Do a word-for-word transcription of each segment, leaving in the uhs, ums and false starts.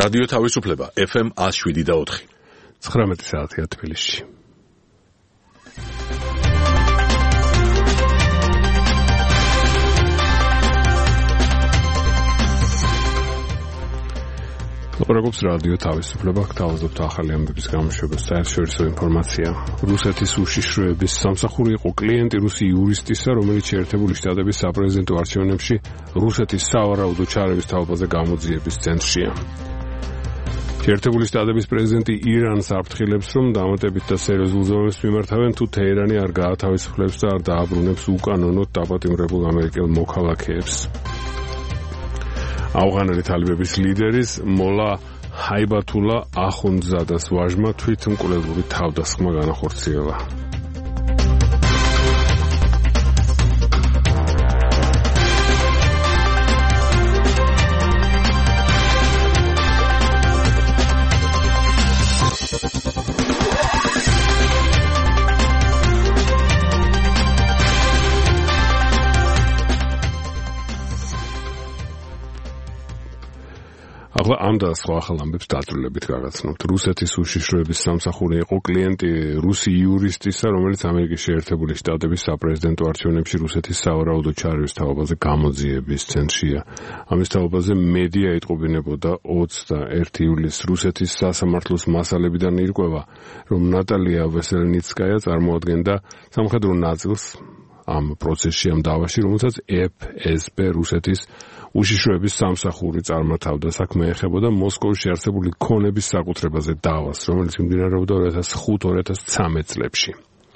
რადიო თავისუფლება ეფ ემ one oh seven point four. ცხრამეტი საათია თბილისში. ლაპარაკობს რადიო თავისუფლება, გთავაზობთ ახალი ამბების გამოშვებას. საერთაშორისო ინფორმაცია. რუსეთის უშიშროების სამსახური იყო კლიენტი რუსი იურისტისა, რომელიც შეერთებული შტატების საპრეზიდენტო არჩევნებში რუსეთის სავარაუდო ჩარევის თაობაზე გამოძიების ცენტრშია. შეერთებული შტატების პრეზიდენტი ირანს აფრთხილებს, რომ დამატებით და სერიოზულ ზომებს მიმართავენ, თუ თეირანი არ გაათავისუფლებს და არ დააბრუნებს უკანონოდ დაპატიმრებულ ამერიკელ მოქალაქეებს. ავღანელი თალიბების ლიდერის მოლა ჰაიბათულა ახუნძადას ვაჟმა თვითმკვლელური თავდასხმა განახორციელა. ახლა ამ და სხვა ახალ ამბებს დაწვრილებით გაგაცნობთ. რუსეთის უშიშროების სამსახური იყო კლიენტი რუსი იურისტისა, რომელიც ამერიკის შეერთებული შტატების საპრეზიდენტო არჩევნებში რუსეთის სავარაუდო ჩარევის თაობაზე გამოძიების ცენტრშია. ამის თაობაზე მედია იტყობინებოდა ოცდაერთი ივლისს. რუსეთის სასამართლოს მასალებიდან ირკვევა, რომ ნატალია ვესელნიცკაია წარმოადგენდა სამხედრო ნაწილს ამ პროცესში, ამ დავაში, რომელსაც ეფ ეს ბე რუსეთის უშიშროების სამსახური წარმართავდა. საქმე ეხებოდა მოსკოვში არსებული ქონების საკუთრებაზე დავას, რომელიც მიმდინარეობდა ორი ათას ხუთი ორი ათას ცხრამეტ წლებში.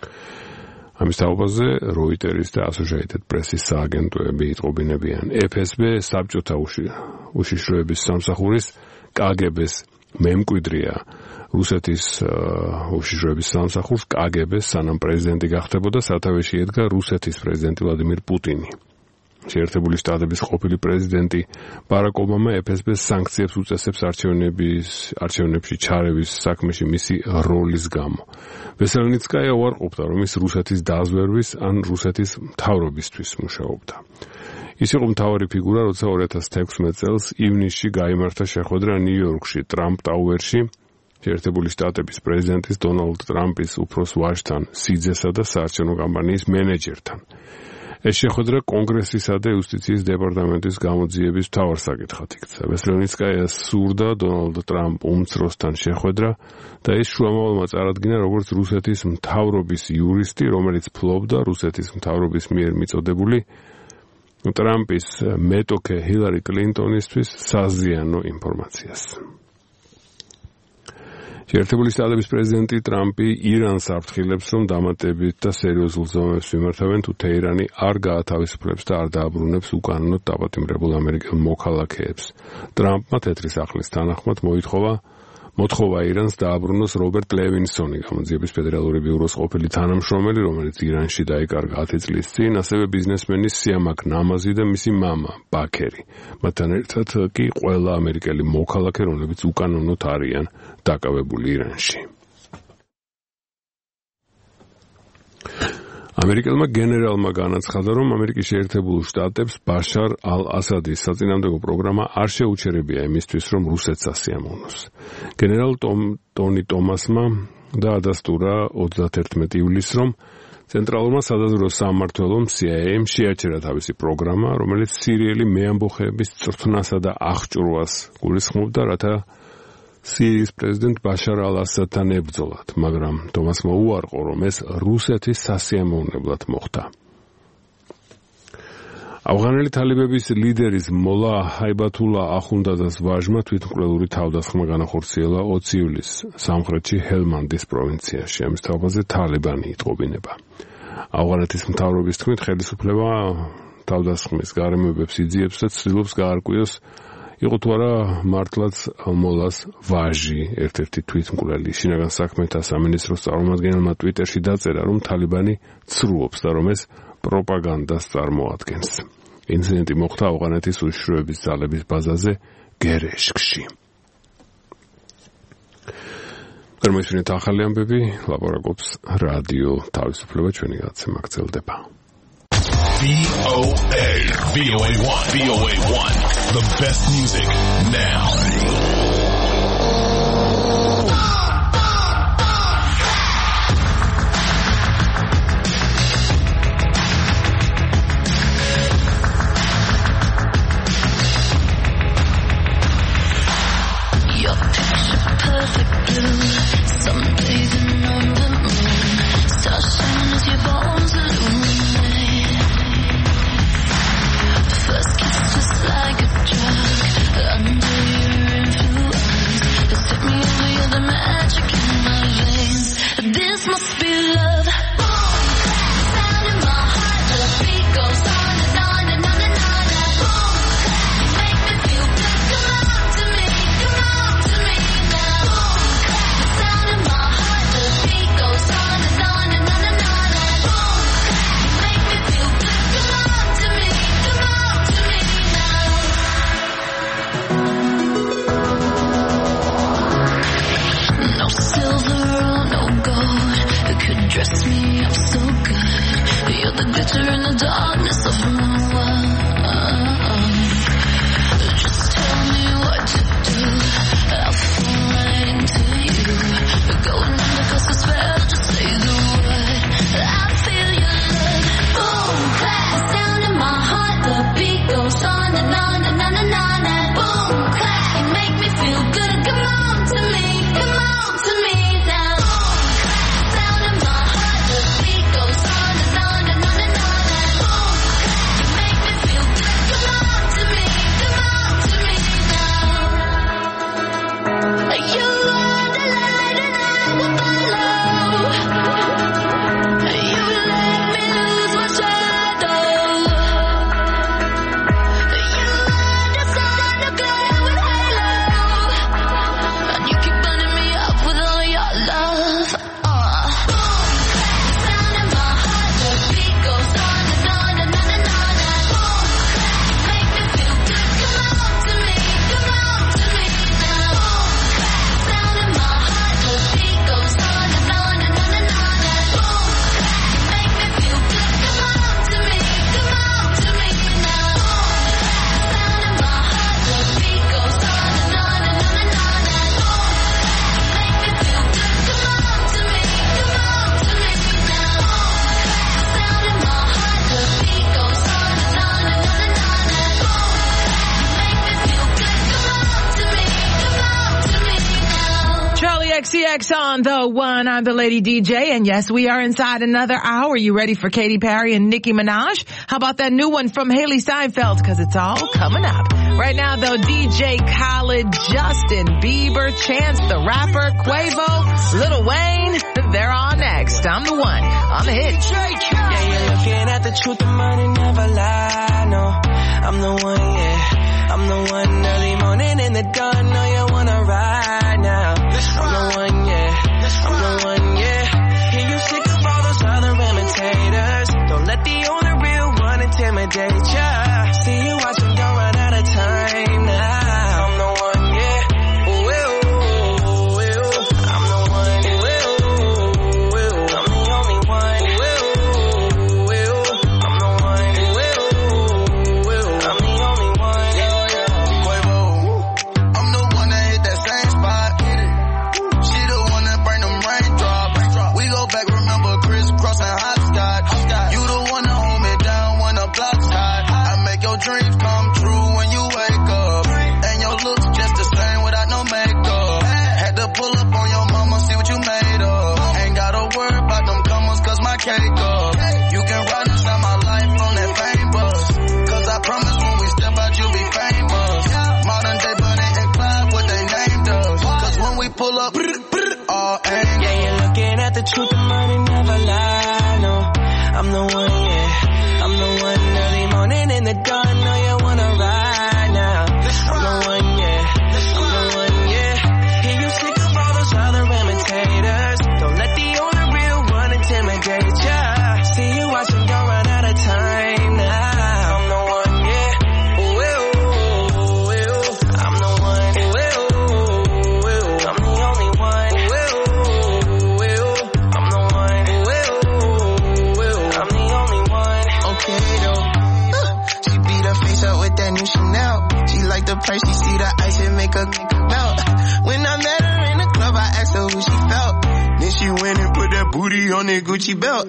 ამის თაობაზე როიტერის და ასოციეიტედ პრესის სააგენტოები იტყობინებიან. ეფ ეს ბე საბჭოთა უშიშროების სამსახურის კა გე ბეს მემკვიდრეა. რუსეთის უშიშროების სამსახურს კა გე ბე სანამ პრეზიდენტი გახდებოდა, სათავეში ედგა რუსეთის პრეზიდენტი ვლადიმირ პუტინი. შეერთებული შტატების ყოფილი პრეზიდენტი ბარაკ ობამა ეფ ეს ბეს სანქციებს უწესებს არჩევნების არჩევნებში ჩარევის საქმეში მისი როლის გამო. ვესელნიცკაია უარყოფდა, რომ ის რუსეთის დაზვერვის ან რუსეთის მთავრობისთვის მუშაობდა. ის იყო მთავარი ფიგურა, როცა ორი ათას თექვსმეტ წელს ივნისში გაიმართა შეხვედრა ნიუ-იორკში, ტრამპ ტაუერში, შეერთებული შტატების პრეზიდენტის დონალდ ტრამპის უფროს ვაჟთან, სიძესა და საარჩევნო კამპანიის მენეჯერთან. ეს შეხვედრა კონგრესისა და იუსტიციის დეპარტამენტის გამოძიების მთავარ საკითხად იქცა. ვესელნიცკაიას სურდა დონალდ ტრამპ უმცროსთან შეხვედრა და ის შუამავალმა წარადგინა როგორც რუსეთის მთავრობის იურისტი, რომელიც ფლობდა რუსეთის მთავრობის მიერ მიწოდებული ტრამპის მეტოქე ჰილარი კლინტონისთვის საზიანო ინფორმაციას. შეერთებული შტატების პრეზიდენტი ტრამპი ირანს აფრთხილებს, რომ დამატებით და სერიოზულ ზომებს მიმართავენ, თუ თეირანი არ გაათავისუფლებს და არ დააბრუნებს უკანონოდ დაპატიმრებულ ამერიკელ მოქალაქეებს. ტრამპმა თეთრი სახლის თანახმად მოითხოვა მოთხოვა ირანს დააბრუნოს რობერტ ლევინსონი, გამოძიების ფედერალური ბიუროს ყოფილი თანამშრომელი, რომელიც ირანში დაიკარგა ათი წლის წინ, ასევე ბიზნესმენი სიამაკ ნამაზი და მისი მამა ბაქერი. მათთან ერთად კი ყველა ამერიკელი მოქალაქე, რომლებიც უკანონოდ არიან დაკავებული ირანში. ამერიკელმა გენერალმა განაცხადა, რომ ამერიკის შეერთებულ შტატებს ბაშარ ალ-ასადის საწინააღმდეგო პროგრამა არ შეუჩერებია იმისთვის, რომ რუსეთს ასიამოვნოს. გენერალ ტონი ტომასმა დაადასტურა ოცდაათერთმეტი ივლისს, რომ ცენტრალურმა სადაზვერვო სამმართველომ სი აი ეიმ შეაჩერა თავისი პროგრამა, რომელიც სირიელი მეამბოხეების წრთნასა და აღჭურვას გულისხმობდა, რათა სირიის პრეზიდენტ ბაშარ ალ-ასადთან ებრძოლათ, მაგრამ თომასმა უარყო, რომ ეს რუსეთის სასიამოვნებლად მოხდა. ავღანელი თალიბების ლიდერის მოლა ჰაიბათულა ახუნდადას ვაჟმა თვითმკვლელური თავდასხმა განახორციელა ოცი ივლისს სამხრეთში ჰელმანდის პროვინციაში. ამის თაობაზე თალიბანი იტყობინება. ავღანეთის მთავრობის თქმით, ხელისუფლება თავდასხმის გარემოებებს იძიებს და ცდილობს გაარკვიოს, იყო თუ არა მართლაც მოლას ვაჟი, ერთ-ერთი თვითმკვლელი. შინაგან საქმეთა სამინისტროს წარმომადგენელმა ტვიტერში დაწერა, რომ თალიბანი ცრუობს და რომ ეს პროპაგანდას წარმოადგენს. ინციდენტი მოხდა ავღანეთის უშიშროების ძალების ბაზაზე გერეშკში. გამოისმინეთ ახალი ამბები, ლაპარაკობს რადიო თავისუფლება, ჩვენი გადაცემა გრძელდება. V O A, V O A one, V O A one, the best music now. glitter in the darkness of my world. Just tell me what to do. I'll fall right into you. Going under cause the spell, just say the word. I feel your love. Boom, clap, the sound in my heart. The beat goes on and on and on and on. And boom, clap, you make me feel good. Come on to me, come on to me now. Boom, clap, the sound in my heart. The beat goes on and on and on and on. And boom, clap, you make me feel good. Come on to me, come on to me now. You are the light and I will follow. You let me lose my shadow. You are the sun, the glare with halo. And you keep burning me up with all your love. Uh. Boom, clap, sound in my heart. The beat goes on and on and on and on. And boom, clap, you make me feel good. Come on to me, come on to me now. Boom, clap, sound in my heart. The beat goes on and on and on and on. And boom, clap, you make me feel good. Come on to me, come on to me now. Boom, clap, sound in my heart. The beat goes on and on and on and on. And boom, clap, you make me feel good. Come on to me, come on to me now. Boom, clap, sound in my heart. The beat goes on and on and on and on. And boom, clap, you make me feel good. Come on to me, come on to me now. Charlie X C X on the one. I'm the Lady D J, and yes, we are inside another hour. You ready for Katy Perry and Nicki Minaj? How about that new one from Haley Steinfeld? Because it's all coming up. Right now, though, D J Khaled, Justin Bieber, Chance the Rapper, Quavo, Lil Wayne, they're all next. I'm the one on the hit. Yeah, you're looking at the truth, the money never lie, no. I'm the one, yeah. I'm the one early morning in the dawn, know you wanna ride now. I'm the one, yeah. I'm the one, yeah. Hear you sick of all those other imitators. Don't let the only real one intimidate ya. See you watching, don't run out of time now. I'm the one, yeah. Ooh, ooh, ooh, ooh. I'm the one, ooh, ooh, ooh. I'm the only one, ooh, ooh, ooh. I'm the one, ooh, ooh, ooh. I'm the only one, yeah, yeah. Quavo, I'm the one that hit that same spot. She the one that bring them raindrops. We go back, remember crisscross and hopscotch. You the one that hold me down when the block's hot. I make your dreams come true when you wake up. And your looks just the same without no makeup. Had to pull up on your mama, see what you made of. Ain't gotta worry about them comers cause my cake up. You can ride inside my life on that fame bus. Cause I promise when we step out you'll be famous. Modern day Bonnie and Clyde, what they named us. Cause when we pull up, all aim. Yeah, you're looking at the truth, the money never lie, no. I'm the one, yeah. I'm the one early morning in the dawn, know you wanna ride now. I'm the one, yeah. I'm the one, yeah. Hear you sick of all those other imitators. Don't let the only real one intimidate ya. See you watching, don't run out of time now. I'm the one, yeah. Ooh, ooh, ooh, ooh. I'm the one, ooh, ooh, ooh. I'm the only one, ooh, ooh, ooh. I'm the one, ooh, ooh, ooh. I'm the only one. Okay though, uh, she beat her face up with that new Chanel. She like the price, she see the ice and make her melt. When I met her in the club, I asked her who she felt. Then she went and put that booty on that Gucci belt.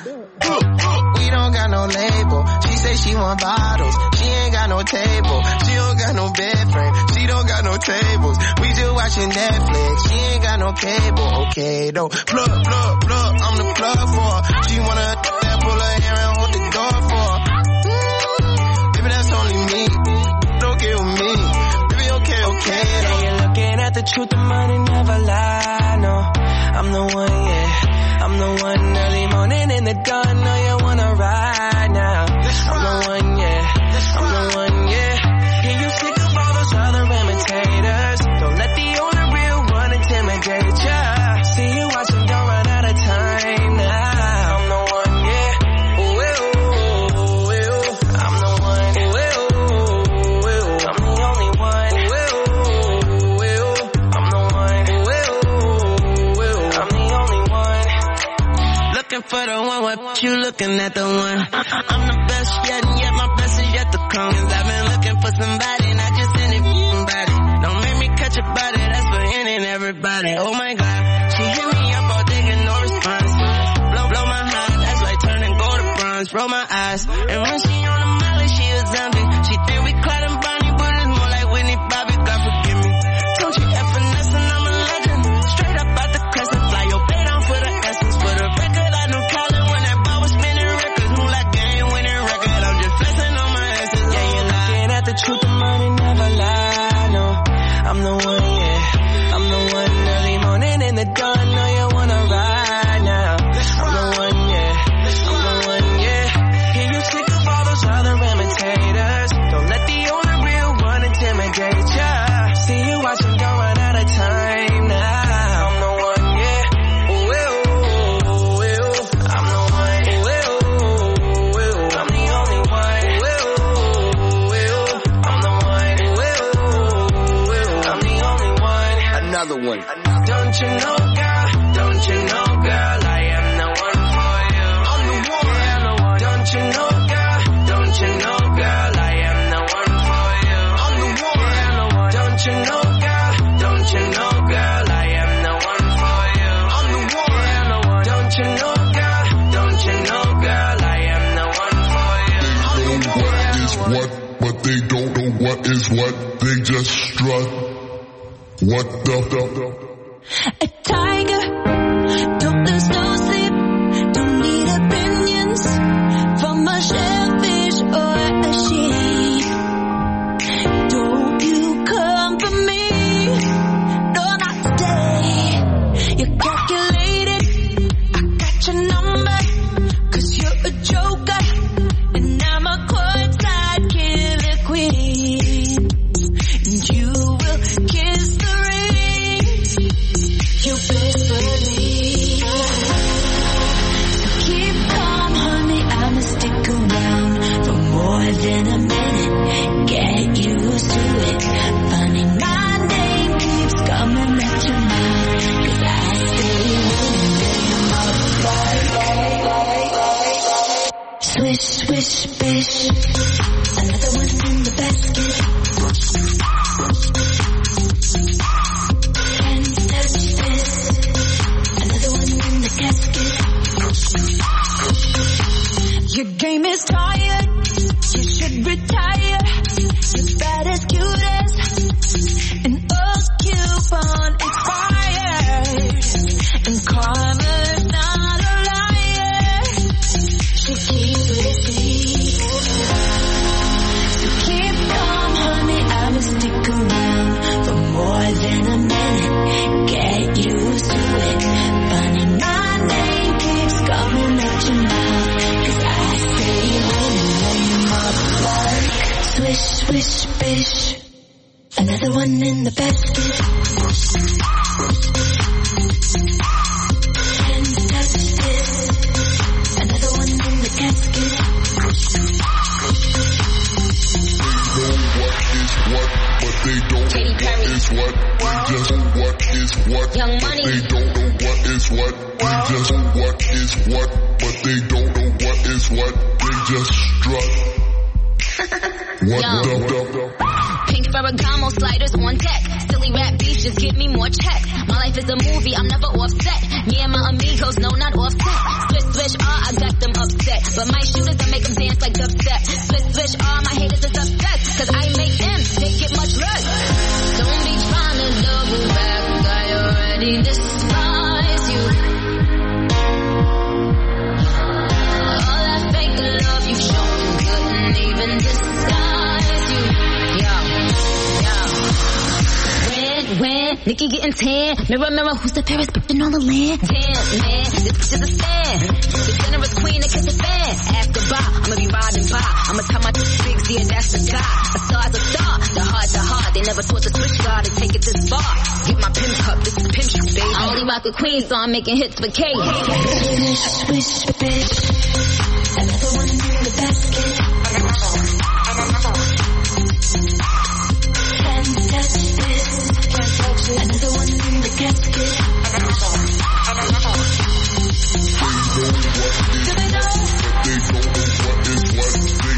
We don't got no label. She say she want bottles. She ain't got no table. She don't got no bed frame. She don't got no tables. We just watching Netflix. She ain't got no cable. Okay though, plug, plug, plug. I'm the plug for her. She wanna that pull her hair and hold the door for her. Mm, baby, that's only me. Okay with me. Baby, okay, okay. Yeah, you're looking at the truth, the money never lie, no. I'm the one, yeah. I'm the one early morning in the dawn, know you wanna ride now. I'm the one, yeah. I'm the one, yeah. Hear you sick of all those other imitators. Don't let the only real one intimidate ya. See you watching, don't run out of time now. I'm the one, yeah. Ooh, ooh, ooh, ooh. I'm the one, ooh, ooh, ooh. I'm the only one, ooh, ooh, ooh. I'm the one, ooh, ooh, ooh. I'm the only one. Looking for the one with but you looking at the one. I'm the best yet, and yet my best is yet to come. Cause I've been looking for somebody, not just any body. Don't make me catch a body, that's for any and everybody. Oh my God, she hit me up all day, get no response. Blow, blow my heart, that's like turning gold to bronze. Roll my eyes, and when she on the molly, she a zombie. She think we Clyde and Bonnie, but it's more like Whitney Bobby. God forgive me. Don't you F finesse and I'm a legend. Straight up out the crescent, fly your bait on for the essence. For the record, I know Colin when that ball was spinning records. Who like game winning record? I'm just flexing on my essence. Yeah, you're looking at the truth, the money never lie. No, I'm the one, yeah. I'm the one early morning in the dawn. Know you wanna ride now. I'm the one, yeah. I'm the one, yeah. Hear you sick of all those other imitators. Don't let the only real one intimidate ya. See you watching, don't run out of time now. I'm the one, yeah. Ooh, ooh, ooh, ooh. I'm the one. Ooh, ooh, ooh. I'm the only one. Ooh, ooh, ooh. I'm the one. Ooh, ooh, ooh. I'm the only one. Another one. Don't you know, girl? Don't you know, girl? I am the one for you. I'm the one. Yeah, I'm the one. Don't you know, girl? Don't you know, girl? I am the one for you. I'm the one. Yeah, I'm the one. Don't you know, girl? Don't you know, girl? I am the one for you. I'm the one. Yeah, I'm the one. Don't you know, girl? Don't you know, girl? I am the one for you. I'm the one. What is what, but they don't know what is what. They just strut. What the the A tiger, don't lose no sleep, don't need opinions from a shellfish or a sheep. Don't you come for me, no not today. You're calculated, I got your number, cause you're a joker, and I'm a courtside killer queen. And you will kiss the ring you best believe. So keep calm, honey, I'ma stick around for more than a minute. Get used to it. Funny, my name keeps coming at your mouth, cause I stay home. Swish, swish, bish, another one in the basket. Your game is tired, you should retire. You're bad as cute as an old coupon expired. And karma's not a liar, she keeps receipts. So keep calm, honey, I'ma stick around for more than a minute. Get used to it. Funny, my name keeps coming at your mouth, cause I stay home and lay my work. Swish, swish, bish, another one in the basket. And touch this, another one in the casket. They know what is what, but they don't know what is what. They just know what is what. Young but Money. They don't know what is what. They just know what is what, but they don't know what is what. They just strut. What Yo. the the Pink Ferragamo sliders on deck. Silly rap beats just give me more check. My life is a movie, I'm never offset. Me and my amigos, no, not offset. Swish, swish, ah, I got them upset. But my shooters, I make them dance like dubstep. Swish, swish, ah, my haters is upset. Cause I make them, they get much less. Don't be trying to double back, I already despise you. All that fake love you've shown couldn't even disguise you. Yo, yo. When, when, Nikki getting tan. Mirror, mirror, who's the fairest bitch in all the land? Damn, man, this bitch is a stand. The generous queen that kiss a fan. Ask goodbye, I'ma be riding by. I'ma tell my big, yeah, that's the guy. A star's a star, the heart, the heart. They never taught the switch guard to take it this far. Get my pimp cup, this is pimp shit, baby. I only rock with queens, so I'm making hits for K. Swish, swish, bish, another one in the basket. And touch this, another one in the casket. Do they know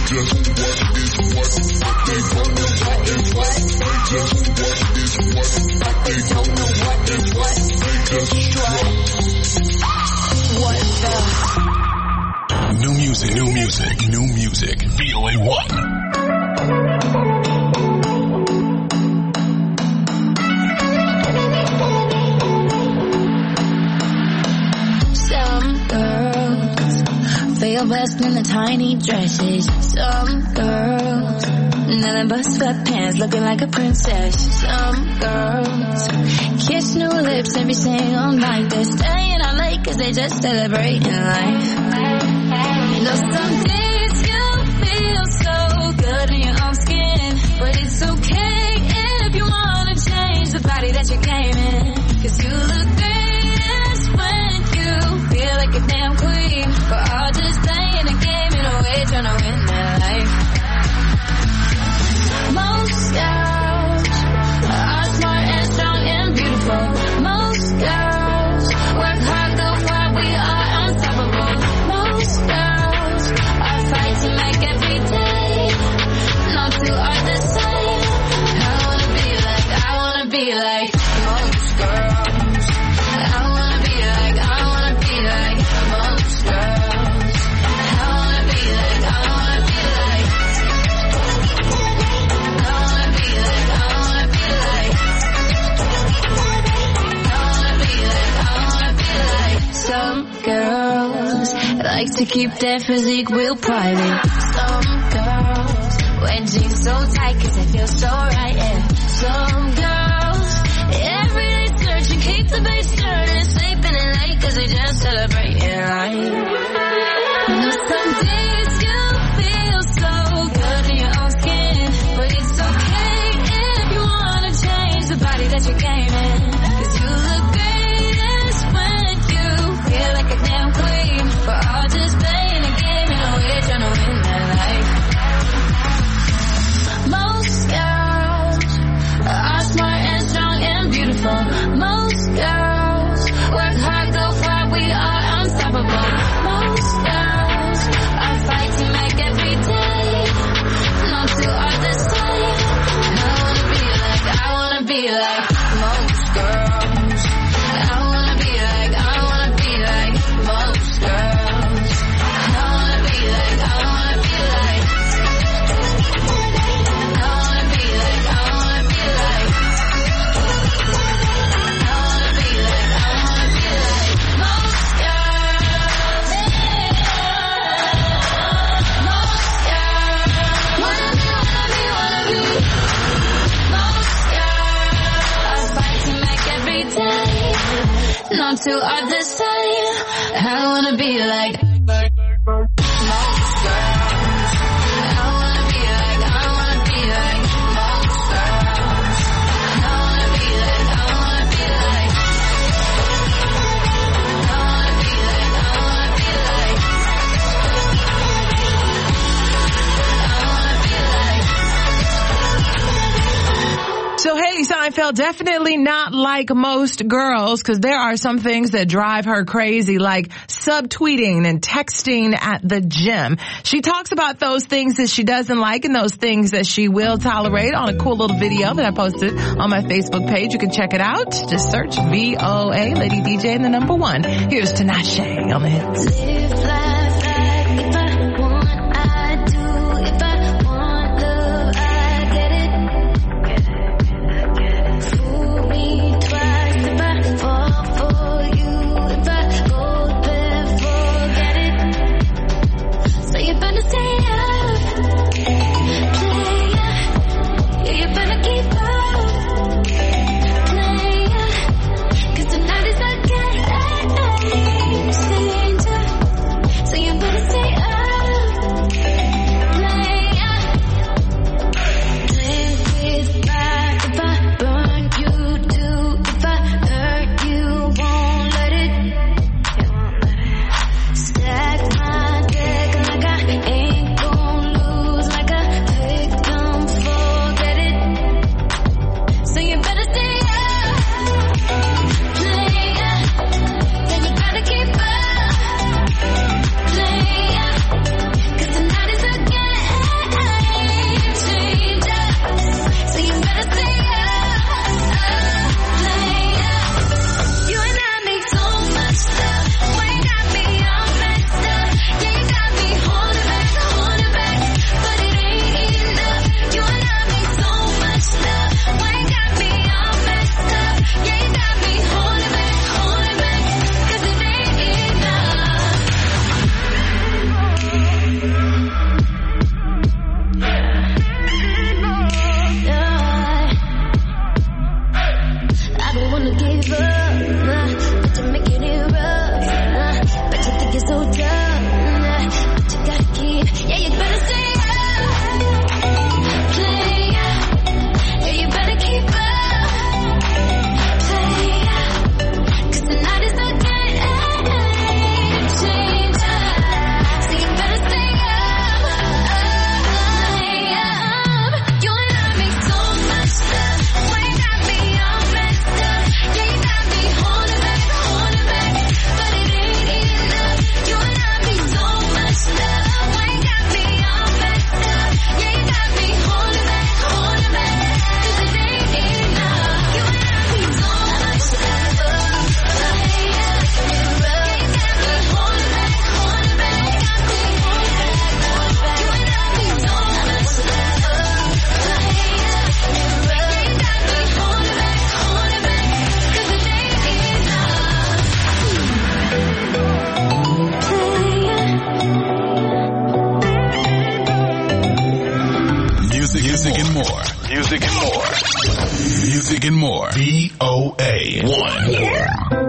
just what is what, but they don't know what is what. They just what is what, but they don't know what is what. They just strut. What the? New music, new music, new music. V O A one. Feel best in the tiny dresses. Some girls, nothing but sweatpants, looking like a princess. Some girls kiss new lips every single night. They're staying out late cause they just celebrating life. You know some days you feel so good in your own skin, but it's okay if you wanna change the body that you came in. Cause you look greatest when you feel like a damn queen. But all just playing a game in a way, trying to win their life. Most girls are smart and strong and beautiful. Most girls work hard, go far, we are unstoppable. Most girls are fighting to make every day. No two are the same. I wanna be like, I wanna be like most girls. I wanna be like, I wanna be like most girls. I wanna be like, I wanna be like. I wanna be like, I wanna be like. I wanna be like, I wanna be like. Some girls like to keep their physique real private. Some girls wear jeans so tight cause they feel so right, yeah. Some girls everyday searching, keep the bass turning, sleeping in late cause they just celebrating life. You know some days you feel so good in your own skin, but it's okay if you wanna change the body that you came in. Cause you look greatest when you feel like a damn queen. We're all just playing a game in a way, trying to win their life. Most girls are smart and strong and beautiful. Most girls work hard, go far, we are unstoppable. Most girls are fighting to make every day. No two are the same. I wanna be like, I wanna be like most girls. I wanna be like, I wanna be like most girls. I wanna be like, I wanna be like. I wanna be like, I wanna be like. I wanna be like, I wanna be like most girls. Most girls. Wanna be, wanna be, wanna be. Most girls are fighting to make every day. No two are the same. I wanna be like most girls. I wanna be like, I wanna be like most girls. I wanna be like, I wanna be like. I wanna be like, I wanna be like. I wanna be like. So Haley Steinfeld definitely not like most girls, because there are some things that drive her crazy, like subtweeting and texting at the gym. She talks about those things that she doesn't like and those things that she will tolerate on a cool little video that I posted on my Facebook page. You can check it out. Just search V O A, Lady D J, and the number one. Here's Tinashe on the hits. Live life like if I want, I do. If I want love, I get it. Fool me twice if I fall for you. If I go there, forget it. So you better stay up, play up. Yeah, you better keep up, play up. Cause tonight is a game changer. Music, music and more. Music and more. Music and more. V O A one.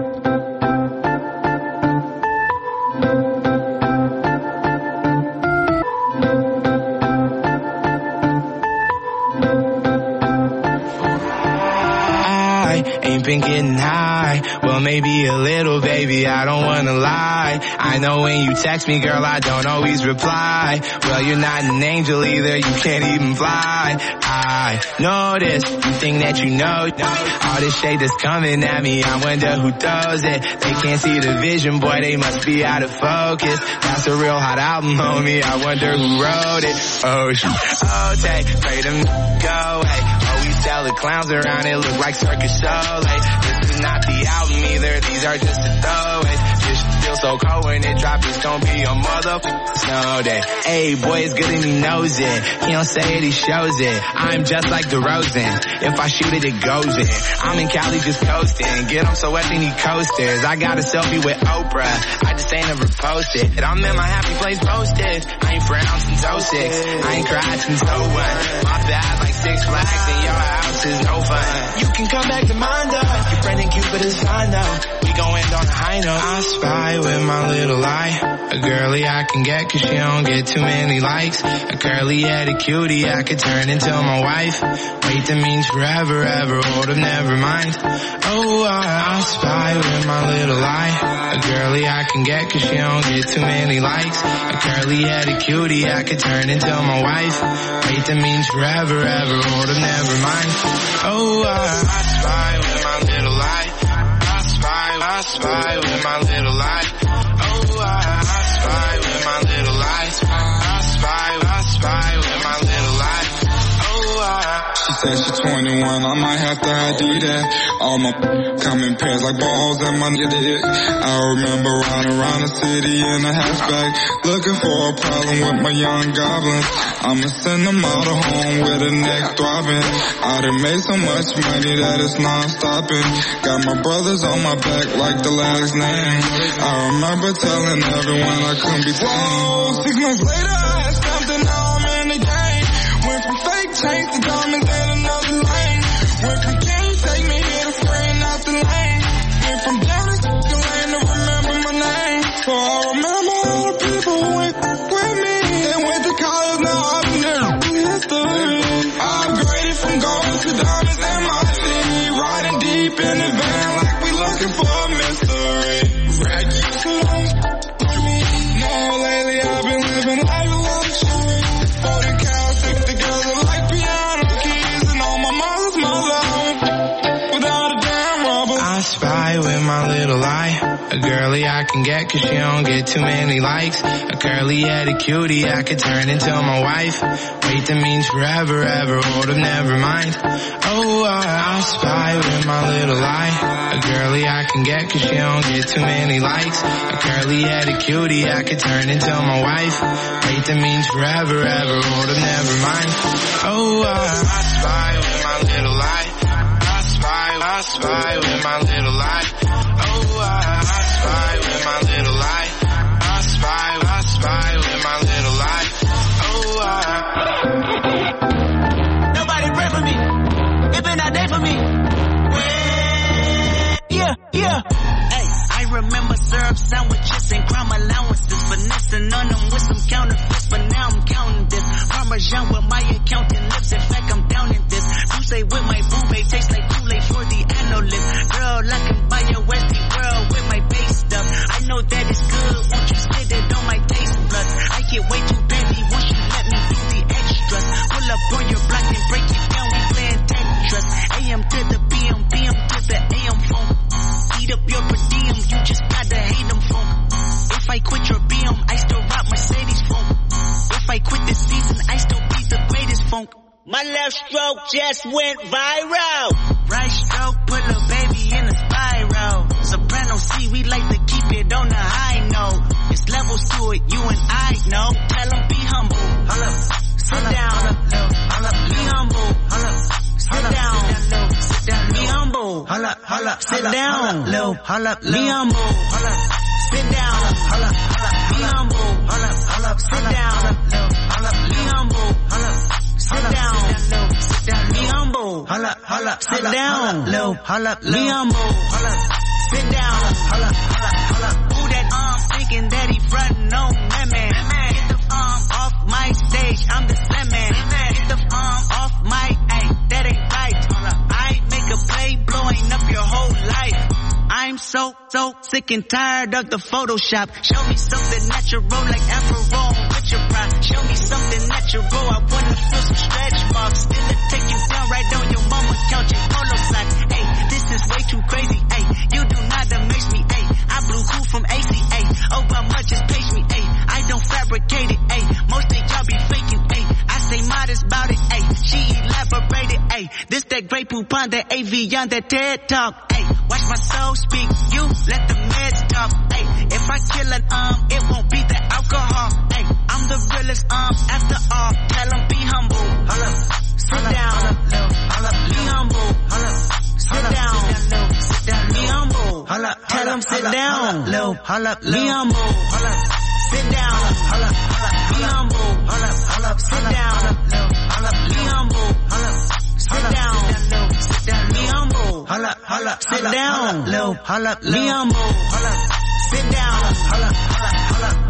Ain't been getting high, well maybe a little baby, I don't wanna lie. I know when you text me girl I don't always reply. Well you're not an angel either, you can't even fly. I know this, you think that you know all this shade that's coming at me, I wonder who throws it. They can't see the vision, boy they must be out of focus. That's a real hot album homie, I wonder who wrote it. Oh shoot, oh take, pray them go away. Always tell the clowns around it look like Circus Soleil. This is not the album either, these are just the throwaways. This feel so cold when it drops, it's gonna be a motherfucking snow day. Hey, boy, it's good and he knows it. He don't say it, he shows it. I'm just like DeRozan. If I shoot it, it goes in. I'm in Cali just coasting. Get him so wet, then he coasters. I got a selfie with Oprah. I just ain't never posted. I'm in my happy place posted. I ain't frowned since oh six. I ain't cried since oh one. My bad like Six Flags and your house is no fun. You can come back to mine though. Your friend and Cupid is fine though. We gon' end on a high note. I spy with my little eye. A girly I can get cause she don't get too many likes. A curly headed cutie I could turn into my wife. Wait, that means forever, ever. Hold up, never mind. Oh, I, I spy with my little eye. A girly I can get cause she don't get too many likes. A curly headed cutie I could turn into my wife. Wait, that means forever, ever. Hold up, never mind. Oh, I, I spy with my little eye. I spy, I spy with my little eye. Oh, I, I spy with my little eye. I spy, I spy with my little eye. Oh, I. She said she's twenty-one, I might have to I D that. All my come in pairs like balls and my dick. I remember riding around the city in a hatchback, looking for a problem with my young goblins. I'ma send them all to home with a neck throbbing. I done made so much money that it's non-stopping. Got my brothers on my back like the last name. I remember telling everyone I couldn't be tamed. Whoa, six months later I had something, now I'm in the game. Went from fake chains to diamonds in another lane. Went from king, take me here to friend out the lane. Went from down to the lane to remember my name. So I remember all the people who went with me. They went to college, now I'm new history. I upgraded from gold to diamonds in my city. Riding deep in the van like we looking for a mystery. Rag you so long, me. No, lately I've been living life a luxury. Folding cows, stick together like piano keys. And all my mother's mother without a damn rubber. I spy with my little eye. A girly I can get cause she don't get too many likes. A curly headed cutie I could turn into my wife. Wait, that means forever, ever. Hold up, never mind. Oh, I, I spy with my little eye. A girly I can get cause she don't get too many likes. A curly headed cutie I could turn into my wife. Wait, that means forever, ever. Hold up, never mind. Oh, I, I spy with my little eye. I spy, I spy with my little eye. Oh, I, I spy with my little eye. I spy, I spy with my little eye. Oh, I. Nobody pray for me. It been a day for me. Yeah, yeah. Hey, I remember syrup sandwiches and crime allowances. Finessing on them with some counterfeits, but now I'm counting this. Parmesan with my accountant lips. In fact, I'm down in this. You say with my boo babe, tastes like Kool-Aid for the analyst. Girl, I can buy your Westie world with my base stuff. I know that it's good. Won't you spit it on my taste buds? I get way too busy once you let me do the extras. Pull up on your block and break it down. We playing Tetris. A M to the B M, B M to the A M phone. Eat up your per diem, you just gotta hate them phone. If I quit your B M, I still rock Mercedes phone. If I quit this season, I still be the greatest funk. My left stroke just went viral. Right stroke put a baby in a spiral. Soprano C, we like to keep it on the high note. It's levels to it, you and I know. Tell them be humble. Hold up, sit down. Be humble. Hold up, sit down. Sit down. Be humble. Hold up, hold up, sit down. Hold up, be humble. Hold up, sit down. Hold up, be humble. Hold up, hold up, sit down. Hold up, be humble. Hold up, sit down. holla, holla, sit down, Lil, holla, be humble, holla, sit down, holla, holla, holla. Who that um thinking that he frontin' on that man? Get the um off my stage, I'm the slam man. Get the um off my, ayy, that ain't right. I make a play blowing up your whole life. I'm so, so sick and tired of the Photoshop. Show me something natural like Afro with your pride. Show me something natural, I wanna feel some stretch marks. Still to take you down right on your mama couch in polo socks. Hey, this is way too crazy, hey, you do not amaze me, hey. I blew cool from A C A, oh how much is page me, hey. I don't fabricate it, hey, most of y'all be faking, hey. I stay modest about it, hey, she elaborated, hey. This that Grey Poupon, that A V on that TED Talk, hey. Watch my soul speak, you let the meds talk, hey. If I kill an um, it won't be the alcohol, hey. I'm the realest um, after all, tell them be humble, holla, sit down, holla, be humble, holla, sit down, sit down, be humble, holla, tell them sit down, holla, be humble, holla, sit down, holla, be humble, holla, sit down, be humble, holla, sit down, be humble, holla, holla, sit down, holla, be humble, holla, sit down, holla, holla, holla.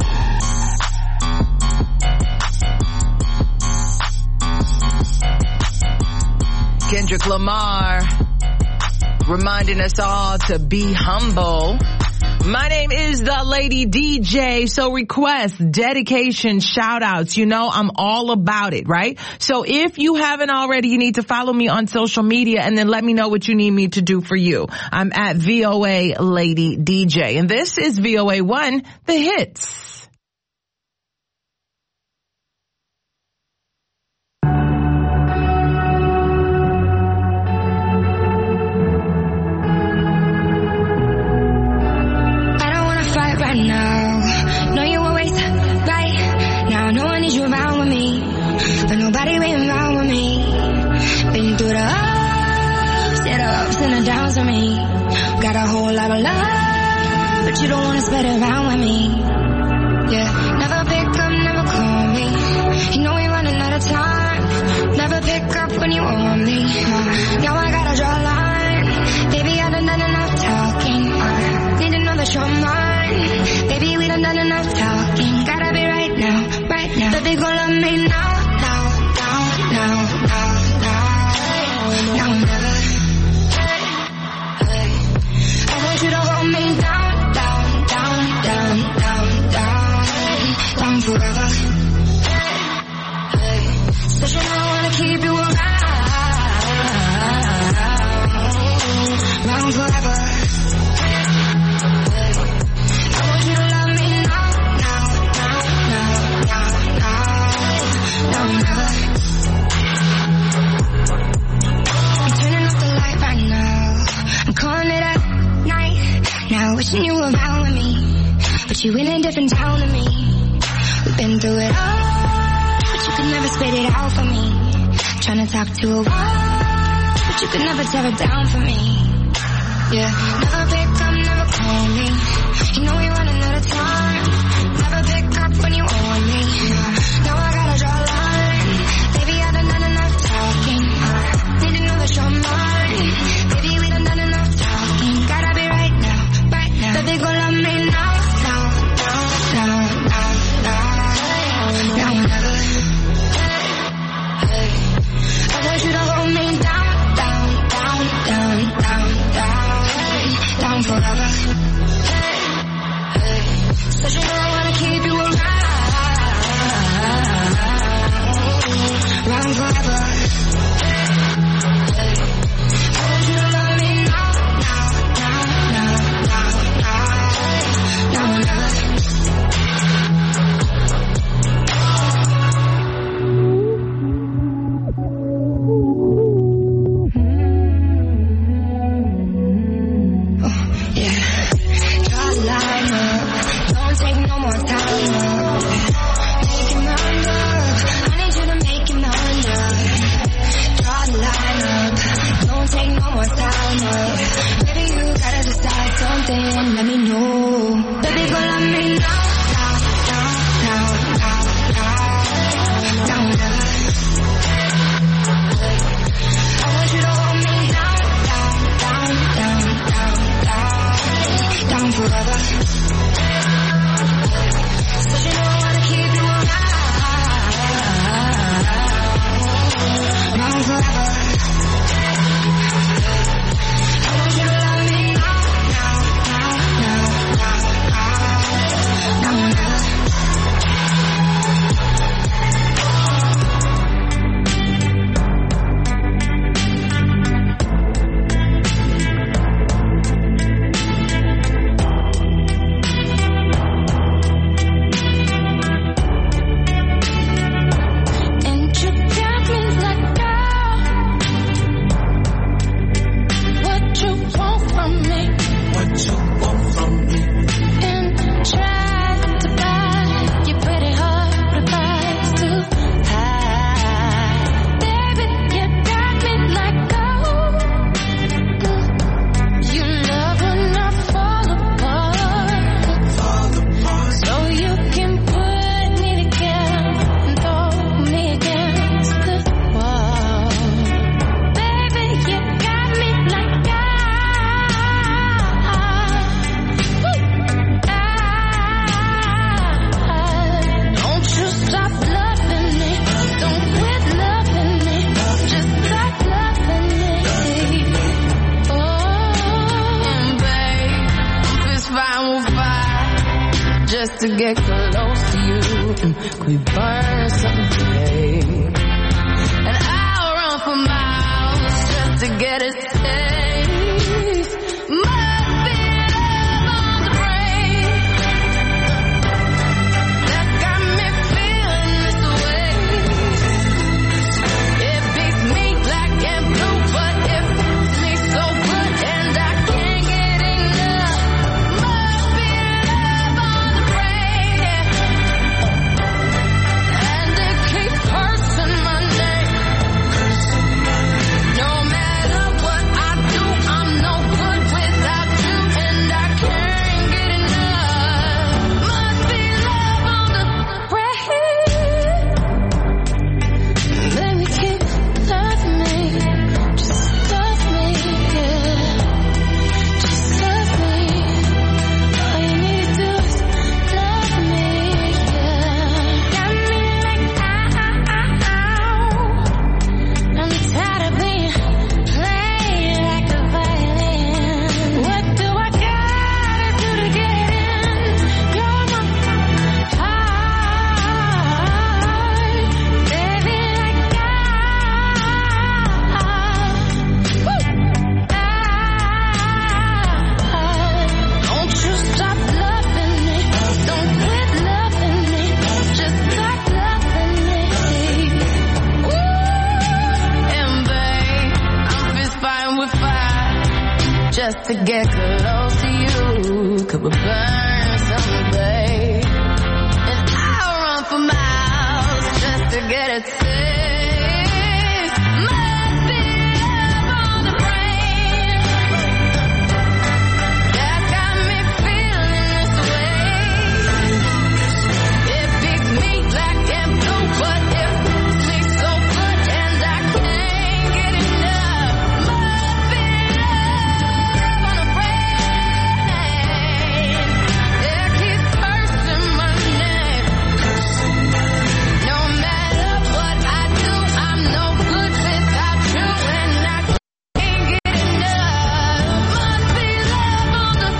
Kendrick Lamar reminding us all to be humble. My name is the Lady D J, so requests, dedication, shout outs, you know, I'm all about it, right? So if you haven't already, you need to follow me on social media and then let me know what you need me to do for you. I'm at V O A Lady D J, and this is V O A one, The Hits. Downs on me, got a whole lot of love, but you don't wanna spread it around with me. Yeah, never pick up, never call me. You know we running out of time. Never pick up when you want me. Uh, now I gotta draw a line. Baby, I done done enough talking. Uh, need to know that you're mine. Baby, we done done enough talking. Gotta be right now, right now. Baby, go love me now, now, now, now, now, now, now, never. You don't hold me down, down, down, down, down, down, down forever. Special, I wanna keep you around, around forever. I want you to love me now, now, now, now, now, now, never. I'm turning off the light right now. I'm calling it up. Now wishing you were around with me, but you in a different town than me. We've been through it all, but you could never spit it out for me. Trying to talk to a wall, but you could never tear it down for me. Yeah, never pick up, never call me. You know we running out of time. Never pick up when you want me. Now I gotta draw a line. Baby, I done done enough talking. Uh, need to know that you're mine. Baby, we done done enough talking. Gotta be right now. Baby, go love me now, now, now, now, now, now, now, never. I want you to hold me down, down, down, down, down, down, down forever. to get close to you. Could we burn someday? And I'll run for miles just to get a taste. Must be love on the brain that got me feeling this way. It beats me black and blue, but it feels me so good, and I can't get enough. Must be love on the brain, and it keeps cursing my name. No matter what I do, I'm no good without you, and I can't get enough. Must be love on the brain. Baby, keep loving me, just love me, yeah. Just love me. All you need to do is love me, yeah. Got me like ow. I'm tired of being played like a violin. What do I gotta do to get in? You're my heart, baby, like I. Woo! Don't you stop loving me. Don't quit loving me. Just stop loving me. Woo! And babe, I'm fist fighting with fire just to get close to you. Could we burn someday? And I'll run for miles just to get a taste. Must be love on the brain that got me feeling this way. It beats me black and blue, but it feels me so good, and I can't get enough. Must be love on the brain that keeps cursing my name. No matter what I do, I'm no good without you, and I can't get enough. Must be love on the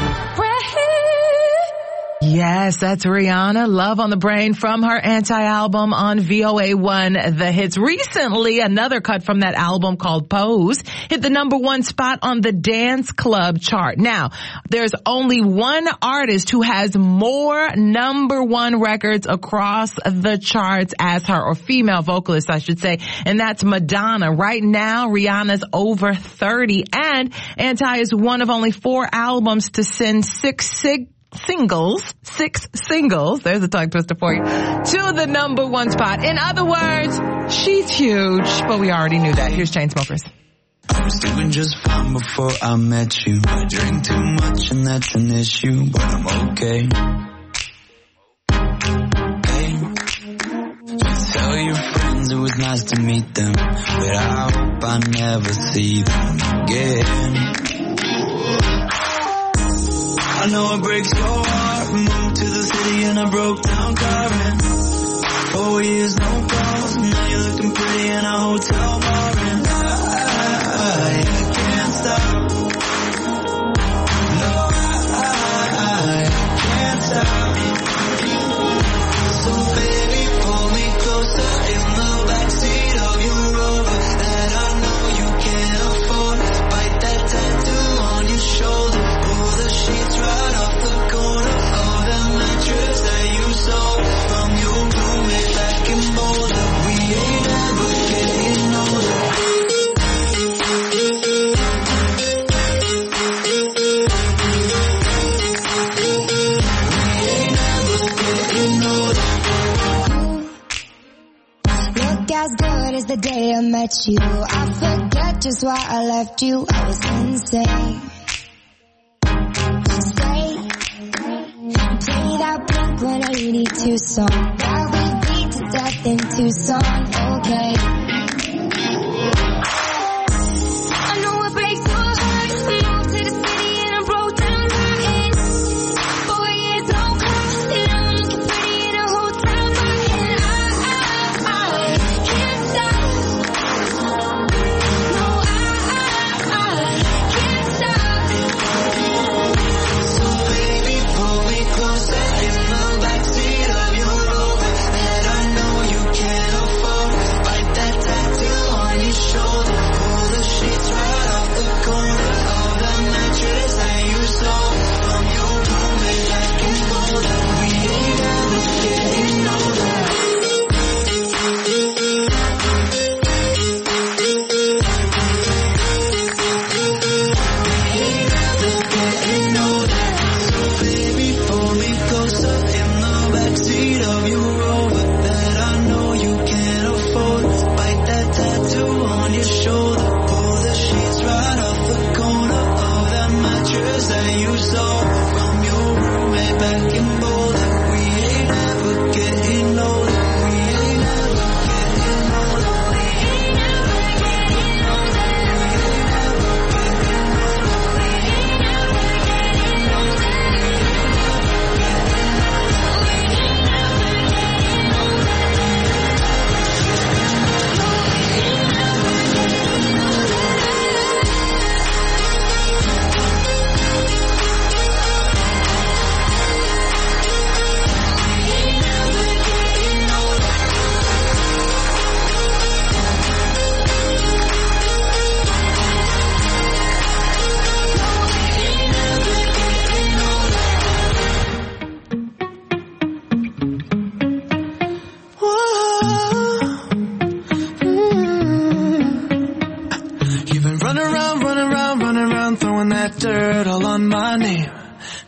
brain. Yes, that's Rihanna, Love on the Brain, from her Anti-album on V O A one, The Hits. Recently, another cut from that album called Pose hit the number one spot on the Dance Club chart. Now, there's only one artist who has more number one records across the charts as her, or female vocalist, I should say, and that's Madonna. Right now, Rihanna's over thirty, and Anti is one of only four albums to send six sig- singles, six singles, there's a tongue twister for you, to the number one spot. In other words, she's huge, but we already knew that. Here's Chainsmokers. I was doing just fine before I met you. I drink too much and that's an issue, but I'm okay. Hey, just tell your friends it was nice to meet them, but I hope I never see them again. I know it breaks your heart. Moved to the city and I broke down crying. Four years, no calls. Now you're looking pretty in a hotel bar, and I, I can't stop. No, I, I can't stop. So baby, pull me closer in the backseat of your Rover that I know you can't afford. Bite that tattoo on your shoulder. Pull the sheets right off the corner of the mattress that you sold from your roommate back in Boulder. We ain't ever getting older. Look as good as the day I met you. I forget just why I left you. I was insane. Stay, play that Blink one eighty-two song while we beat to death in Tucson. Okay. I know it breaks your heart. Moved to the city and I broke down crying. Four years, no calls, and I'm looking pretty in a hotel bar, and I, I, I can't stop. No, I, I, I can't stop. So baby, pull me closer in the back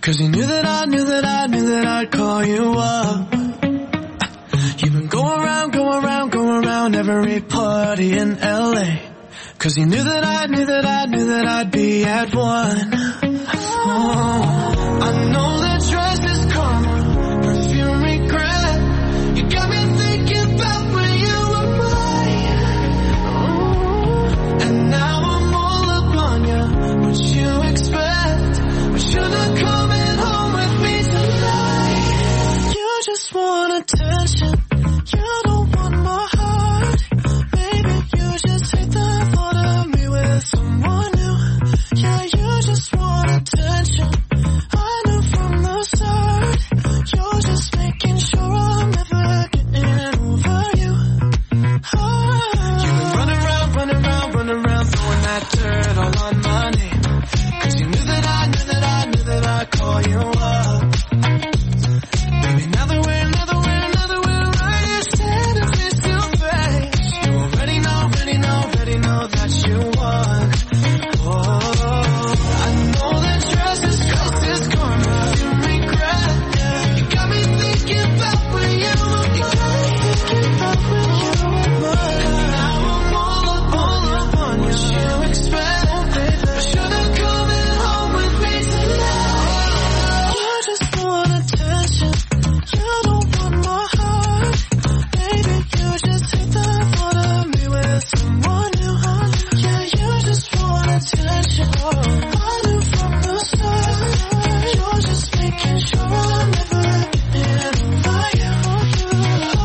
Cause you knew that I knew that I knew that I'd call you up. You've been going around, going around, going around every party in L A. Cause you knew that I knew that I knew that I'd be at one. Oh, I know that dress is karma, perfume regret. You got me thinking about when you were mine. Oh, and now I'm all up on you. What you expect? But you're not coming home with me tonight. You just want attention. You don't want my heart. Maybe you just hate the thought of me with someone new. Yeah, you just want attention. I knew from the start. You're just making sure I'm never getting over you. Oh. You've been running around, running around, running around, throwing that dirt all on my name. Cause you knew that I knew that I knew that I'd call you up. Baby, now that we're, now that we're, now that we're right here standing face to face, you already know, already know, already know that you won. Oh, I know that dress is dress is karma, you regret. You got me thinking about when you were mine. You got me thinking about when you were mine. Now I'm all up, all up on what you expect. But you're not coming home with me tonight. You just want attention. You don't want my heart. Baby, you just hate the thought of me with someone new. Yeah, you just want attention. I knew from the start. You're just making sure I'm never getting over you. Oh,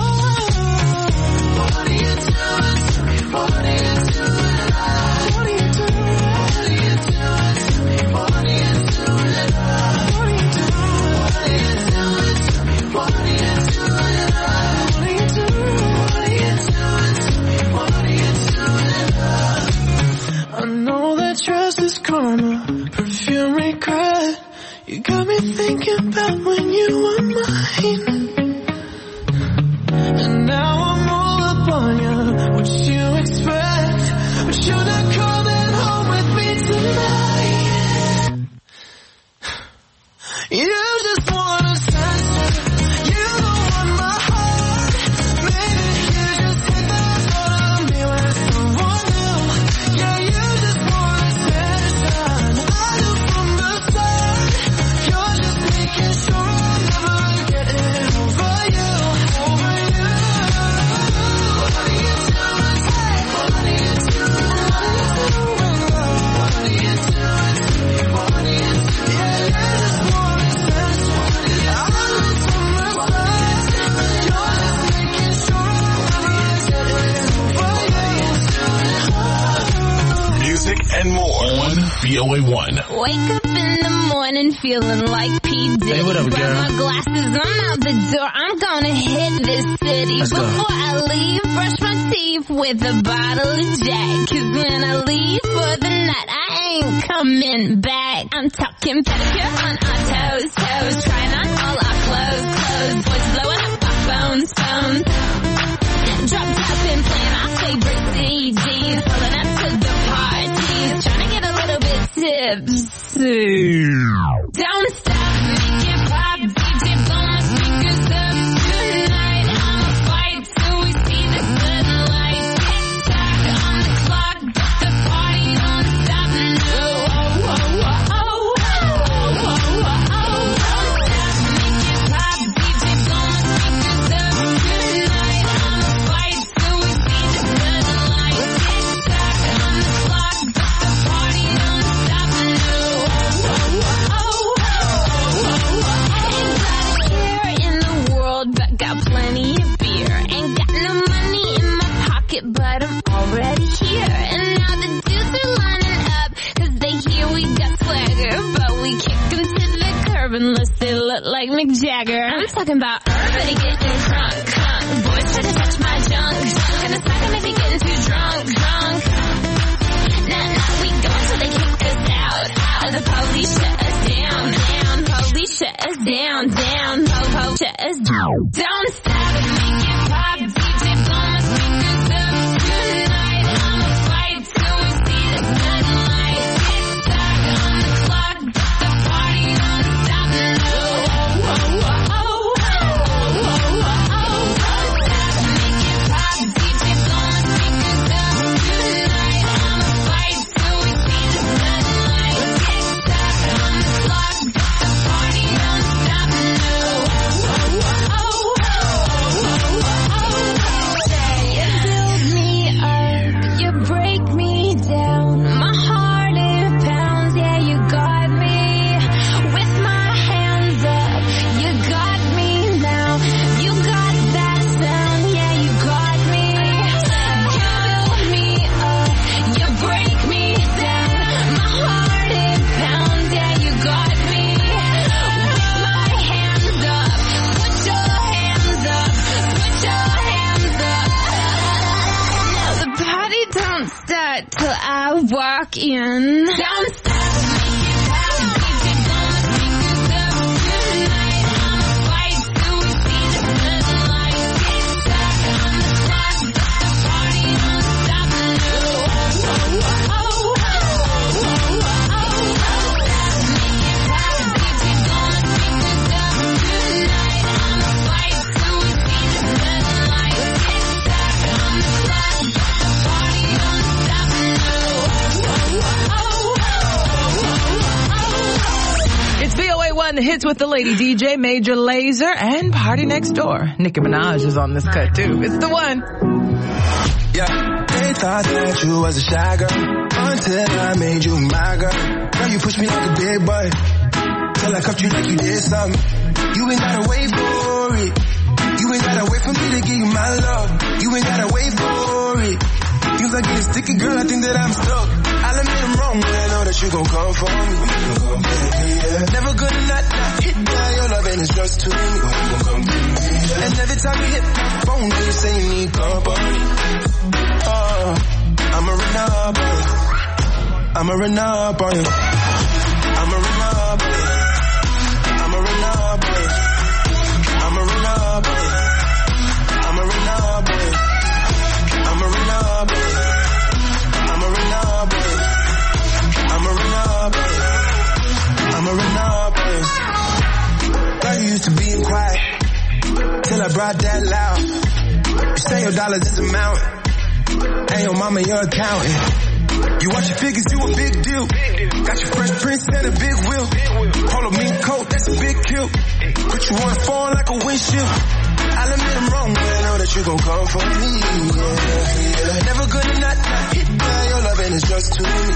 what are you doing to me? What are you doing? What are you doing? What are you doing to me? What are you doing? What are you doing? What are you doing to me? What are you doing? What are you doing? What are you doing to me? What are you doing? I know that dress is karma, perfume regret. You got me thinking about when you were mine. And now I'm all up on you. What you expect? But you're not coming home with me tonight. You just want attention. You don't want my heart. Maybe you just hit the thought of me with someone new. Yeah, you just want attention. I knew from the start. You're just making sure I'm never getting over you. Over you. What are you doing? What are you doing? What are you doing to me? What are you doing? Yeah, you just want attention. I knew from the start. You're just making sure I'm never getting over you. Music and more on B O A one. Wake up in the morning feeling like P. Diddy. Hey, what up, Grab girl? my glasses, I'm out the door. I'm gonna hit this city. Let's go. Before I leave, brush my teeth with a bottle of Jack. Cause when I leave for the night, I ain't coming back. I'm talking pedicure on our toes, toes. Trying on all our clothes, clothes. Boys blowing up our phones, phones. Drop top and playing our favorite C Ds. Pulling up to the parties. Trying to get a little bit tipsy. Don't stop, make it pop. D J blow my speakers up tonight. I'ma fight till we see the sunlight. Tick tock on the clock, but the party don't stop. No, oh, oh, oh, oh, oh, oh, oh, oh. Don't stop, make it pop. D J blow my speakers up tonight. I'ma fight till we see the sunlight. Tick tock on the clock, but the party don't stop. No, oh, oh, oh, oh, oh, oh, oh. Ain't got a care in the world, but got plenty of beer. Ain't got no money in my pocket, but I'm already here. And now the dudes are lining up, cause they hear we got swagger. But we kick them to the curb unless they look like Mick Jagger. I'm talking about everybody getting drunk, drunk. Boys try to touch my junk, junk. Gonna smack them if they getting too drunk, drunk. Nah, nah, we go until they kick us out, out. The police shut us down, down. Police shut us down, down. Po, po, shut us down. Don't stop, make it pop. D J blow my speakers up tonight. I'ma fight till we see the sunlight. Tick tock on the clock, but the party don't stop. No, sweat till I walk in. Downstairs. The hits with the lady D J, Major Lazer, and Party Next Door. Nicki Minaj is on this cut too. It's the one. Yeah, they thought that you was a shy girl until I made you my girl. Now you push me like a big boy till I cuffed you like you did something. You ain't gotta wait for it. You ain't gotta wait for me to give you my love. You ain't gotta wait for it. Things are getting sticky, girl, I think that I'm stuck. I'll admit I'm wrong, but I know that you gon' come for me. Yeah. Never gonna not, not hit by your love and it's just too me. And every time you hit my phone, you say you need company. Oh, I'ma run up on you. I'ma run up on you. I'ma run up on you. I'ma run up on you. I'ma run up on you. I'ma run up on you. I'ma run up on you. I'ma run up on you. I'ma run up on you. I'ma run up on you. Girl, you used to being quiet till I brought that loud. You say your dollars is a mountain, and your mama your accountant. You watch your figures, you a big deal. Got your fresh prince and a big wheel. Polo mink coat, that's a big kill. Put you on the phone like a windshield. I'll admit I'm wrong, but I know that you gon' come for me. Yeah, yeah. Never gonna not, not hit by your love and it's just too me.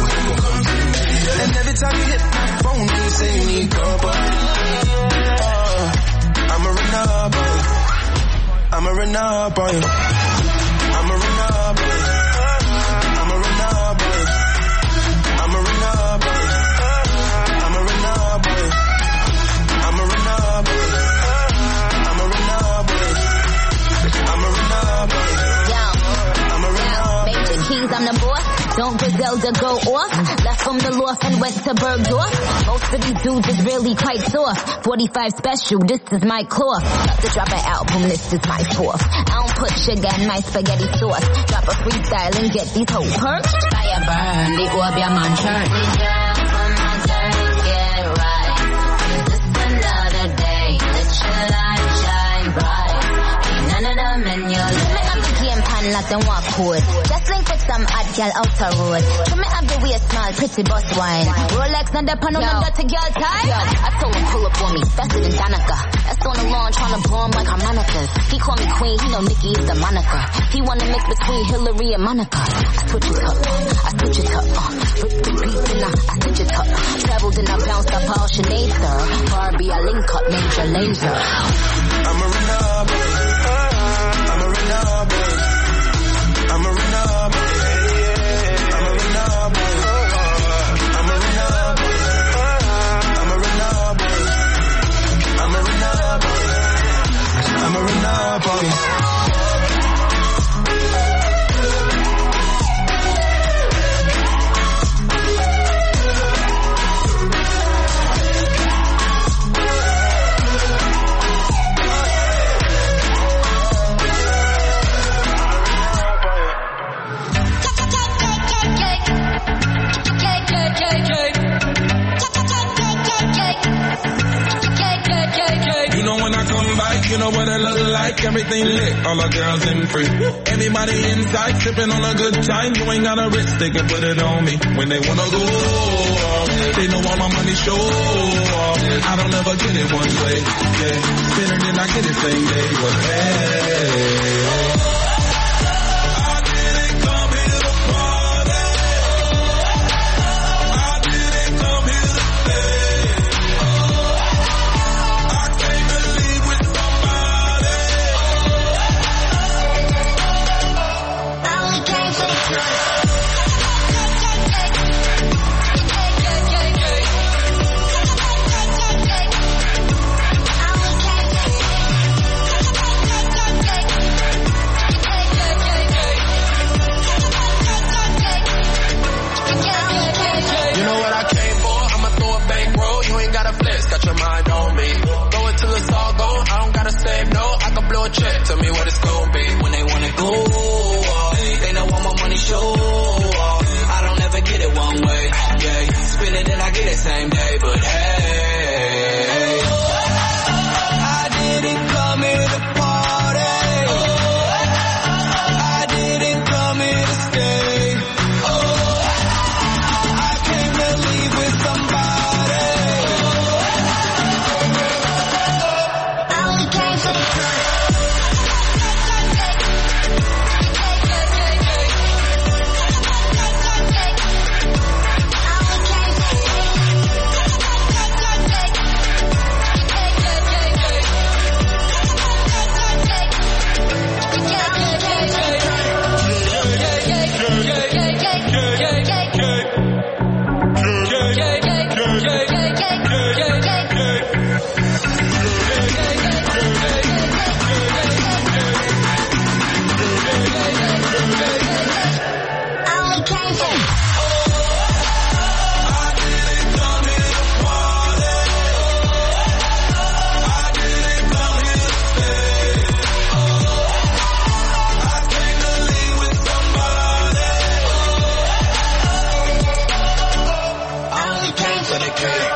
And every time you hit my phone, you say you need company. Oh, I'ma run up on you. I'ma run up on you. I'ma run up on you. I'ma run up on you. I'ma run up on you. I'ma run up on you. I'ma run up on you. I'ma run up on you. I'ma run up on you. I'ma run up on you. Major Keys, I'm the boss. Don't Griselda go off? Left from the loft and went to Bergdorf. Most of these dudes is really quite soft. forty-five special, this is my cloth. About to drop an album, this is my fourth. I don't put sugar in my spaghetti sauce. Drop a freestyle and get these whole perks. Fire burn, the Orbia man church. Down for my turn, get right. Just another day, let your light shine bright. Ain't none of them in your life. Like them walk code. Just link with some hot girl outer road. So me have the waist small, pretty bus wine. Rolex and the pan on the dirty girl tie. Yo, I told him pull up on me, faster than Danica. That's on the lawn trying to blow him like harmonicas. He call me queen, he know Nicki is the moniker. He wanna mix between Hillary and Monica. I switch it up, I switch it up. Uh, rip the beat and I, I switch it up. Traveled and I bounced up all Sinead, sir. Barbie, I link up, Major Lazer. I'ma run up on you. I'ma run up on you. I'ma run up on you. I'ma run up on you. I'ma run up on you. I'ma run up on you. I'ma run up on you. I'ma run up on you. You know what it look like, everything lit, all the girls in free. Everybody inside, sipping on a good time. You ain't got a risk, they can put it on me. When they wanna go, they know all my money show. I don't ever get it one way, yeah. Spinner then I get it same day, but hey.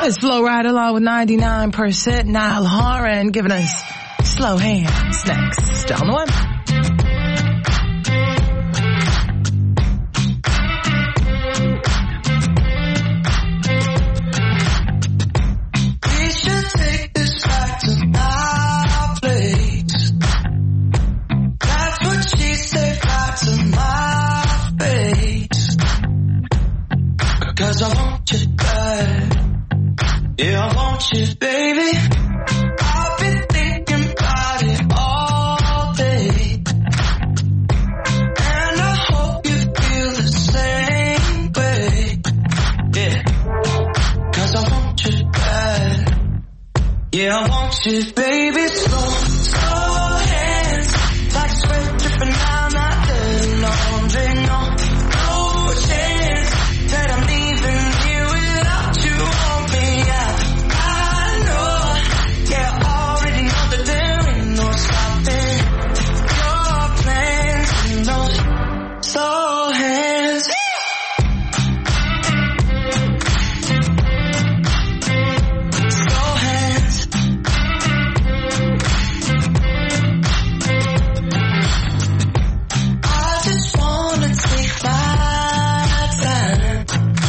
It's Flo Rida along with ninety-nine percent. Niall Horan giving us Slow Hands next. On the one. We should take this back to my place. That's what she said back to my face. Cause I want you bad. Yeah, I want you, baby. I've been thinking about it all day. And I hope you feel the same way. Yeah. Cause I want you bad. Yeah, I want you, baby. Slow, slow hands. Like sweat dripping down my dirty laundry. No, no chance that I'm leaving you without you on me. Yeah, I know. Yeah, I already know that there ain't no stopping your plans and those slow hands. Slow hands. I just wanna take my time.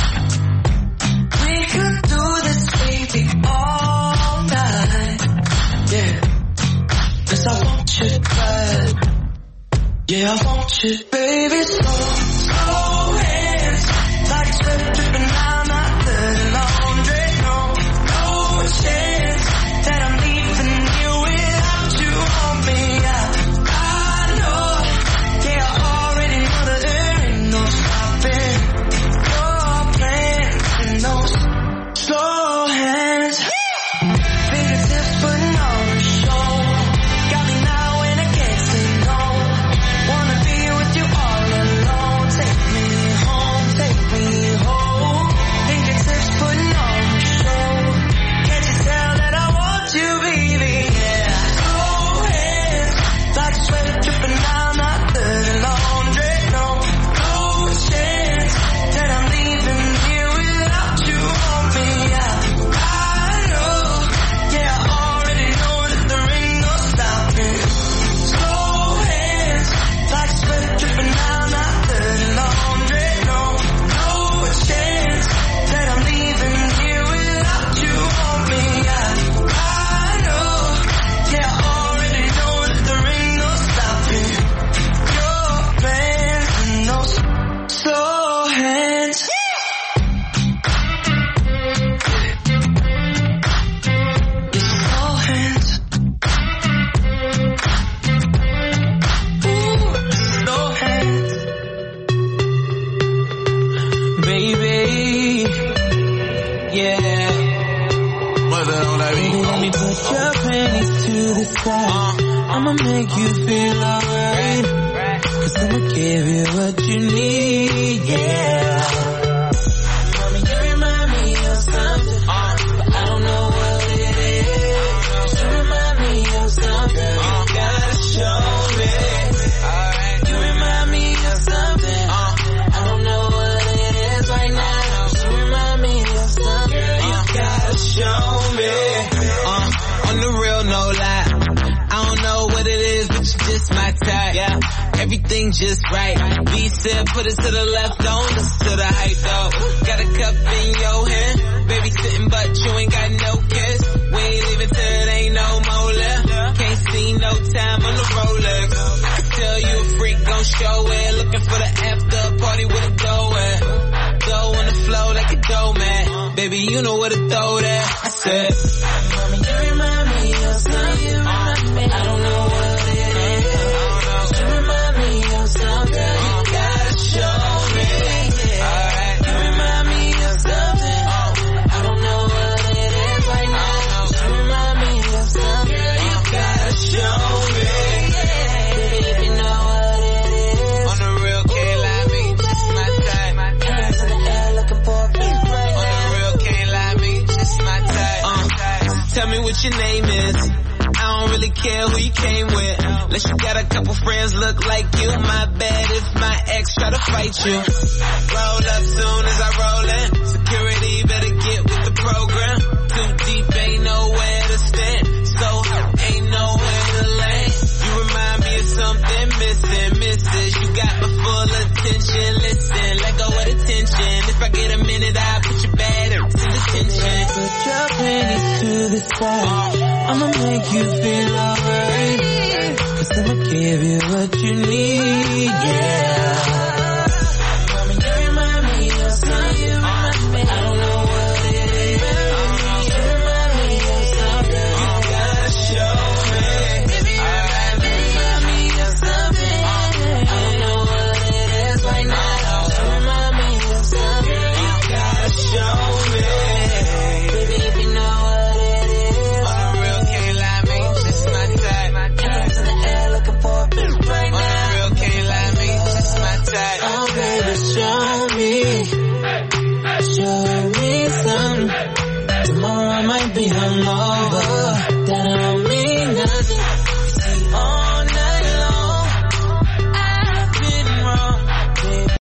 We could do this, baby, all night. Yeah, cause I want you bad. Yeah, I want you, baby. Slow, slow hands. Like sweat dripping down my dirty laundry. No, no chance that I'm leaving you without you on me. Yeah, I know. Yeah, I already know that there ain't no stopping your plans and those slow hands. Fingertips putting on a show. Got me now and I can't say no. Wanna be with you all alone. Take me home, take me home. Fingertips putting on a show. Can't you tell that I want you, baby? Yeah. Slow hands. Like sweat dripping down my dirty laundry. No, no chance that I'm leaving here without you on me. Yeah, I know. Yeah, I already know that there ain't no stopping. Slow hands. Like sweat dripping down my dirty laundry. No, no chance that I'm leaving here without you on me. Yeah, I know. Yeah, I already know that there ain't no stopping your plans and those slow hands. Your slow hands. Ooh, slow hands. Baby, yeah. Baby, let me put your panties to the side. I'ma make you feel alright. Cause I'ma give you what you need, yeah. Mommy, you remind me of something, but I don't know what it is. You remind me of something, you gotta show me. You remind me of something, I don't know what it is right now. You remind me of something, you gotta show me. Uh, on the real, no lie. I don't know what it is, but you just my type. Yeah, everything just right. B said put it to the left, don't listen to the hype though. Got a cup in your hand, baby sitting but you ain't got no kiss. We ain't leaving till it ain't no more left. Can't see no time on the Rolex. I can tell you a freak gon' show it. Looking for the after party with a dough at. Dough on the floor like a dough man. Baby, you know where to throw that. I said, Mommy, you remind me of something. You remind me. I don't know what it is. You remind me of something. You gotta show me. Alright, you remind me of something. I don't know what it is right now. You remind me of something. You gotta show me. Baby, if you know what it is. On the real, can't lie me, just my type. Hands in the air looking for a piece right now. On the real, can't lie me, just my type. Uh, tell me what your name is. I don't really care who you came with. Unless you got a couple friends look like you. My bad if my ex try to fight you. Roll up soon as I roll in. Security better get with the program. Too deep, ain't nowhere to stand. So ain't nowhere to land. You remind me of something missing, missus. You got my full attention. Listen, let go of the tension. If I get a minute, I'll put you bad in detention. Put your panties to the side. I'ma make you feel alright. Cause I'ma give you what you need, yeah. Mama, you remind me of something. You remind me. I don't know what it is. You remind me of something. You gotta show me. Baby, you remind me, remind me of something. I don't know what it is right now. You remind me of something. You gotta show me. Baby, if you know what it is. On the real, can't lie, me, just my type. Hands in the air looking for a bitch right On now. the real, can't lie, me, just my type. Oh, baby, show me.